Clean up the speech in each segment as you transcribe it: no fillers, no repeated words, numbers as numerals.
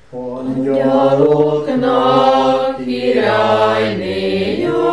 Angyaloknak királynéja,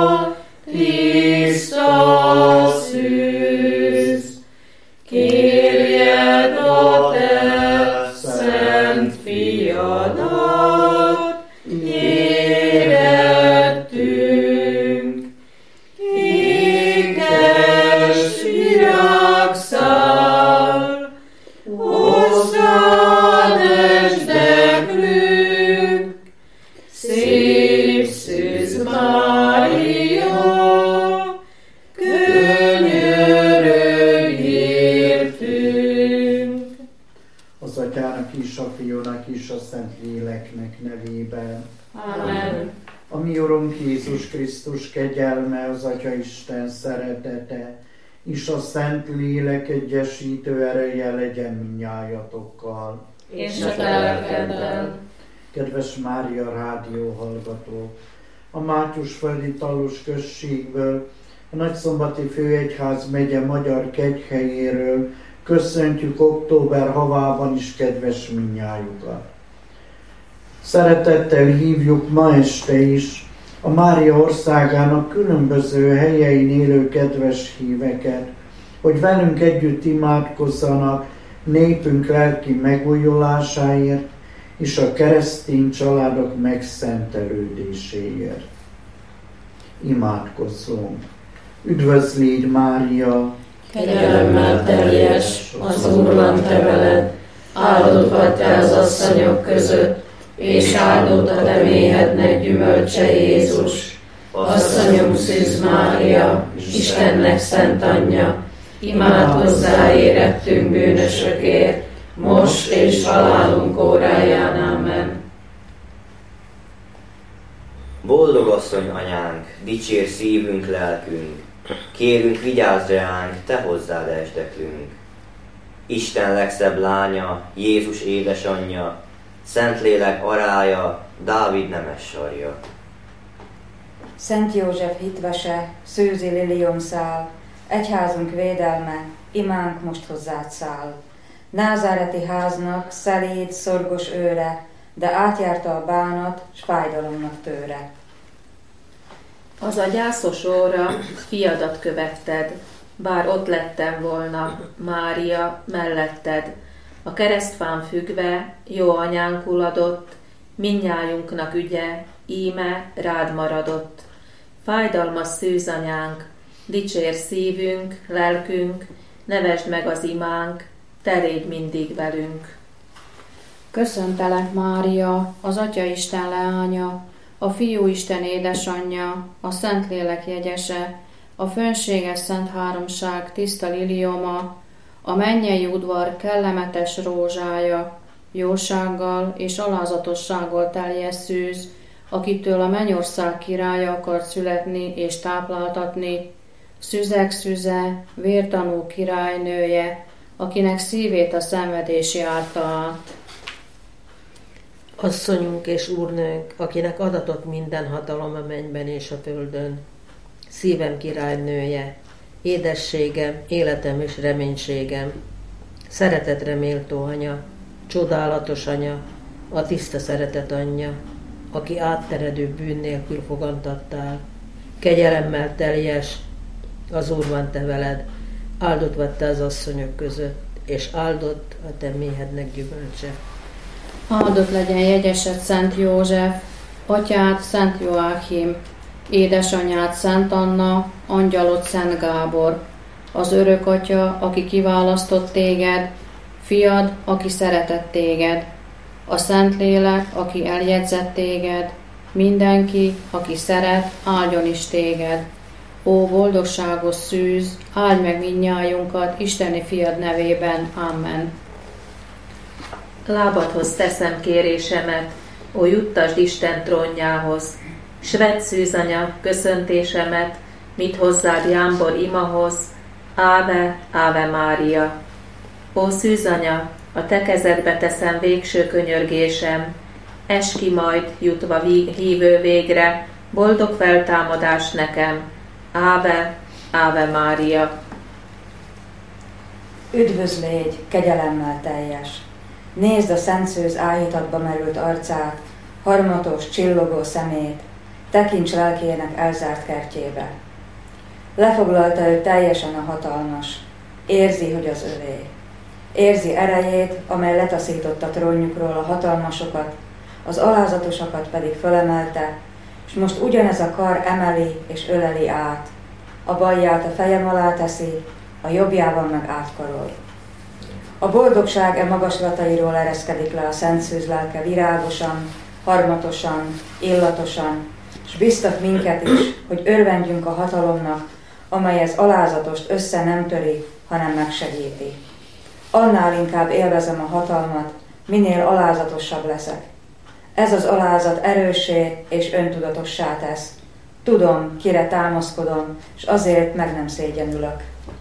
tiszta szűz, kérjed a te szent fiadat, érettünk. Ékes virágszál, hozzád esdeklünk, szép szűz Mária, könyörögj értünk. Az Atyának is, a Fiúnak is, a Szentléleknek nevében. Amen. A mi Urunk Jézus Krisztus kegyelme, az Atyaisten szeretete, és a Szentlélek egyesítő ereje legyen mindnyájatokkal. És a te lelkeddel. Kedves Mária rádió hallgatók! A Mátyusföldi Talus községből, a Nagyszombati Főegyház megye Magyar Kegyhelyéről köszöntjük október havában is kedves mindnyájukat. Szeretettel hívjuk ma este is a Mária országának különböző helyein élő kedves híveket, hogy velünk együtt imádkozzanak népünk lelki megújulásáért és a keresztény családok megszentelődéséért. Imádkozzunk! Üdvözlégy Mária! Kegyelemmel teljes, az Úr van te veled, áldott vagy te az asszonyok között, és áldott a te méhednek gyümölcse Jézus. Asszonyom szűz Mária, Istennek szent anyja, imádkozzá érettünk bűnösökért, most és halálunk óráján. Amen. Boldog asszony anyánk, dicsér szívünk, lelkünk, kérünk vigyázz ránk, te hozzád esdeklünk. Isten legszebb lánya, Jézus édesanyja, Szentlélek arája, Dávid nemes sarja. Szent József hitvese, szőzi liliomszál, egyházunk védelme, imánk most hozzád száll. Názáreti háznak szeléd, szorgos őre, de átjárta a bánat, s fájdalomnak tőre. Az a gyászos óra fiadat követted, bár ott lettem volna, Mária, melletted. A keresztfán függve, jó anyánkul adott, mindnyájunknak ügye, íme rád maradott. Fájdalmas szűzanyánk, dicsér szívünk, lelkünk, nevesd meg az imánk, te légy mindig velünk. Köszöntelek, Mária, az Atyaisten leánya, a Fiúisten édesanyja, a Szentlélek jegyese, a fönséges Szent Háromság tiszta lilioma, a mennyei udvar kellemetes rózsája, jósággal és alázatossággal teljes szűz, akitől a mennyország királya akart születni és tápláltatni, szüzek szüze, vértanú királynője, akinek szívét a szenvedés járta át. Asszonyunk és Úrnőnk, akinek adatott minden hatalom a mennyben és a földön, szívem királynője, édességem, életem és reménységem, szeretetre méltó anya, csodálatos anya, a tiszta szeretet anyja, aki átteredő bűn nélkül fogantattál, kegyelemmel teljes, az Úr van te veled, áldott vagy te az asszonyok között, és áldott a te méhednek gyümölcse. Áldott legyen jegyesed Szent József, atyád Szent Joákim, édesanyád Szent Anna, angyalod Szent Gábor, az örök atya, aki kiválasztott téged, fiad, aki szeretett téged, a Szentlélek, aki eljegyzett téged, mindenki, aki szeret, áldjon is téged. Ó, boldogságos szűz, áldj meg mindnyájunkat Isteni fiad nevében. Amen. Lábadhoz teszem kérésemet, ó, juttasd Isten trónjához, s vedd szűzanya köszöntésemet, mit hozzád jámbor imahoz, Áve, Áve Mária. Ó, szűzanya, a te kezedbe teszem végső könyörgésem, ess ki majd, jutva hívő végre, boldog feltámadás nekem, Áve, Áve Mária. Üdvözlégy, kegyelemmel teljes! Nézd a szent szőz áhítatba merült arcát, harmatos, csillogó szemét, tekints lelkének elzárt kertjébe. Lefoglalta ő teljesen a hatalmas, érzi, hogy az övé. Érzi erejét, amely letaszította trónjukról a hatalmasokat, az alázatosakat pedig fölemelte, és most ugyanez a kar emeli és öleli át. A balját a fejem alá teszi, a jobbjában meg átkarol. A boldogság e magaslatairól ereszkedik le a szent szűz lelke virágosan, harmatosan, illatosan, és biztat minket is, hogy örvendjünk a hatalomnak, amely ez alázatost össze nem töri, hanem megsegíti. Annál inkább élvezem a hatalmat, minél alázatosabb leszek. Ez az alázat erőssé és öntudatossá tesz. Tudom, kire támaszkodom, és azért meg nem szégyenülök.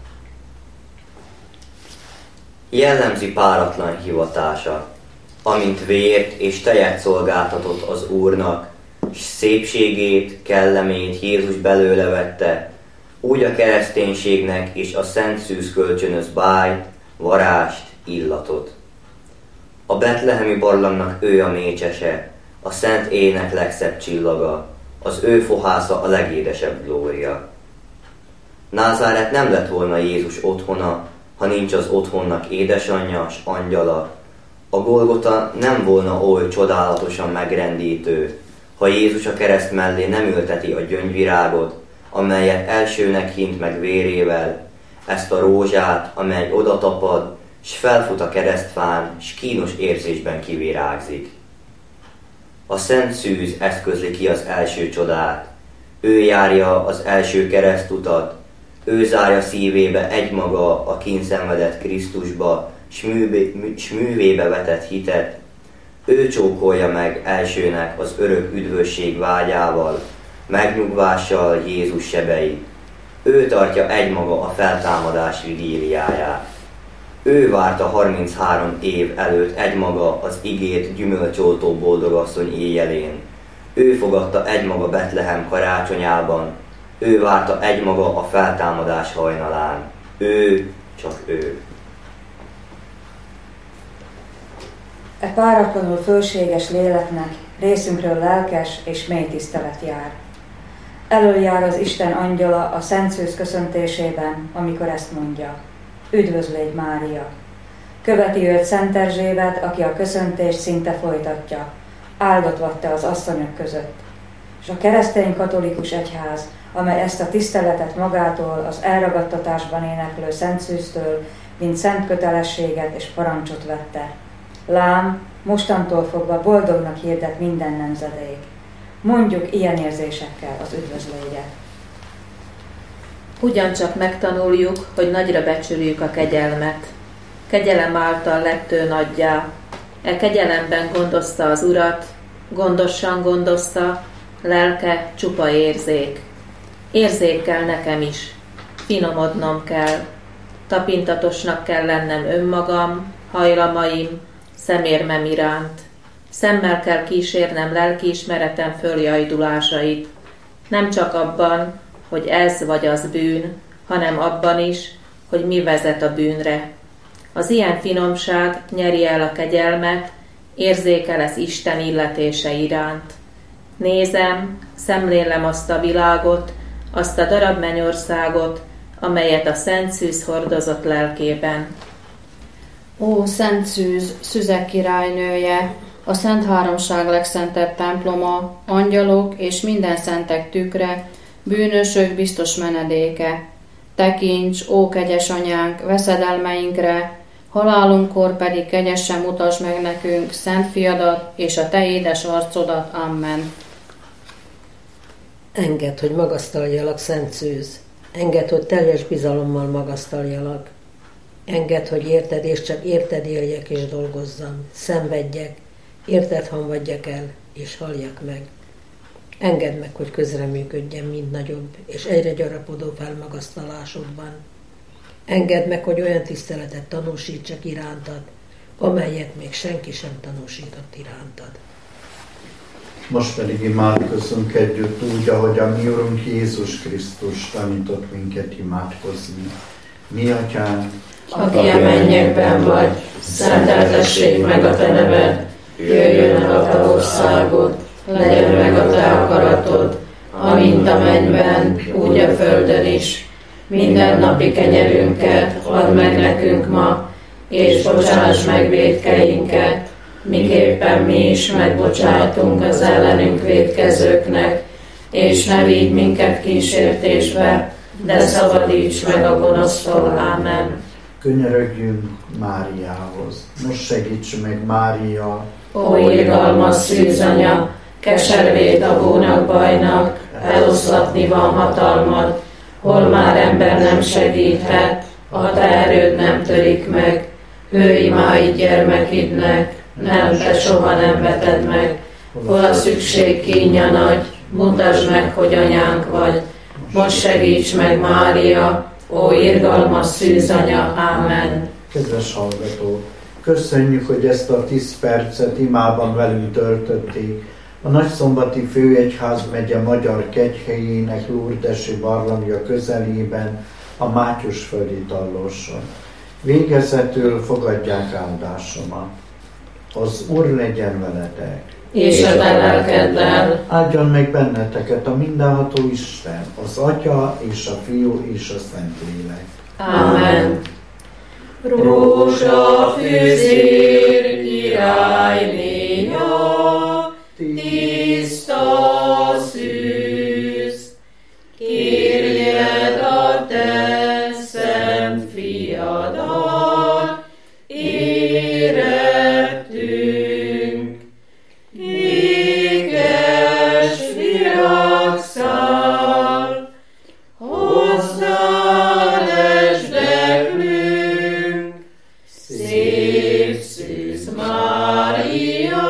Jellemzi páratlan hivatása, amint vért és tejet szolgáltatott az Úrnak, s szépségét, kellemét Jézus belőle vette, úgy a kereszténységnek és a szent szűz kölcsönöz bájt, varást, illatot. A betlehemi barlangnak ő a mécsese, a szent ének legszebb csillaga, az ő fohásza a legédesebb glória. Názáret nem lett volna Jézus otthona, ha nincs az otthonnak édesanyja s angyala. A Golgota nem volna oly csodálatosan megrendítő, ha Jézus a kereszt mellé nem ülteti a gyöngyvirágot, amelyet elsőnek hint meg vérével, ezt a rózsát, amely odatapad, s felfut a keresztfán, s kínos érzésben kivirágzik. A szent szűz eszközli ki az első csodát, ő járja az első keresztutat, ő zárja szívébe egymaga a kínszenvedett Krisztusba, s művébe vetett hitet, ő csókolja meg elsőnek az örök üdvösség vágyával, megnyugvással Jézus sebeit. Ő tartja egymaga a feltámadás vigíliáját. Ő várta 33 év előtt egymaga az ígért gyümölcsoltó boldogasszony éjjelén. Ő fogadta egymaga Betlehem karácsonyában. Ő várta egymaga a feltámadás hajnalán. Ő, csak ő. E páratlanul fölséges léleknek részünkről lelkes és mély tisztelet jár. Elöljár az Isten angyala a szent szűz köszöntésében, amikor ezt mondja: Üdvözlégy Mária! Követi őt Szent Erzsébet, aki a köszöntést szinte folytatja: áldott vagy te az asszonyok között. És a keresztény katolikus egyház, amely ezt a tiszteletet magától, az elragadtatásban éneklő szent szűztől, mint szent kötelességet és parancsot vette. Lám, mostantól fogva boldognak hirdet minden nemzedék. Mondjuk ilyen érzésekkel az üdvözlégyet. Ugyancsak megtanuljuk, hogy nagyra becsüljük a kegyelmet. Kegyelem által lett ő nagyjá. E kegyelemben gondozta az Urat, gondosan gondozta, lelke csupa érzék. Érzék kell nekem is, finomodnom kell, tapintatosnak kell lennem önmagam, hajlamaim, szemérmem iránt. Szemmel kell kísérnem lelkiismeretem följajdulásait. Nem csak abban, hogy ez vagy az bűn, hanem abban is, hogy mi vezet a bűnre. Az ilyen finomság nyeri el a kegyelmet, érzékel ez Isten illetése iránt. Nézem, szemlélem azt a világot, azt a darab mennyországot, amelyet a szent szűz hordozott lelkében. Ó, szent szűz, szüzek királynője, a Szent Háromság legszentebb temploma, angyalok és minden szentek tükre, bűnösök biztos menedéke. Tekints, ó kegyes anyánk, veszedelmeinkre, halálunkkor pedig kegyesen mutasd meg nekünk szent fiadat és a te édes arcodat. Amen. Engedd, hogy magasztaljalak, szent szűz. Engedd, hogy teljes bizalommal magasztaljalak. Engedd, hogy érted, és csak érted éljek és dolgozzam. Szenvedjek, érted hamvadjak el, és halljak meg. Engedd meg, hogy közreműködjem mind nagyobb, és egyre gyarapodó felmagasztalásodban. Engedd meg, hogy olyan tiszteletet tanúsítsak irántad, amelyet még senki sem tanúsított irántad. Most pedig imádkozzunk együtt úgy, ahogy a mi Urunk Jézus Krisztus tanított minket imádkozni. Mi, Atyánk, aki a mennyekben vagy, szenteltessék meg a te neved, jöjjön el a te országod, legyen meg a te akaratod, amint a mennyben, úgy a földön is. Minden napi kenyerünket add meg nekünk ma, és bocsáss meg vétkeinket, miképpen mi is megbocsátunk az ellenünk vétkezőknek, és ne vigy minket kísértésbe, de szabadíts meg a gonosztól. Ámen. Könyörögjünk Máriához. Most segíts meg, Mária! Ó, irgalmas szűzanya, keservét a hónak bajnak, eloszlatni van hatalmad, hol már ember nem segíthet, a te erőd nem törik meg. Hőimáid gyermekidnek, nem, te soha nem veted meg. Hol a szükség kínja nagy, mutasd meg, hogy anyánk vagy. Most segíts meg, Mária, ó irgalmas szűzanya. Ámen. Kedves hallgatók, köszönjük, hogy ezt a 10 percet imában velünk töltötték. A Nagyszombati Főegyházmegye Magyar Kegyhelyének Lourdesi barlangja közelében, a Mátyusföldi Tallóson. Végezetül fogadják áldásomat. Az Úr legyen veletek, és a te lelkeddel. Áldjon meg benneteket a mindenható Isten, az Atya és a Fiú és a Szentlélek. Ámen. Rózsafűzér királynéja, tiszta szűz, kérjed a te szent fiadat, érettünk, ékes virágszál, hozzá esdeklünk, szép szűz Mária,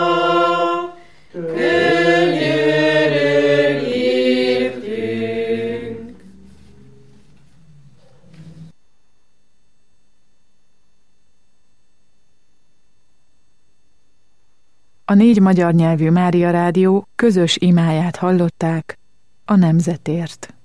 könyörög értünk. A 4 magyar nyelvű Mária Rádió közös imáját hallották a nemzetért.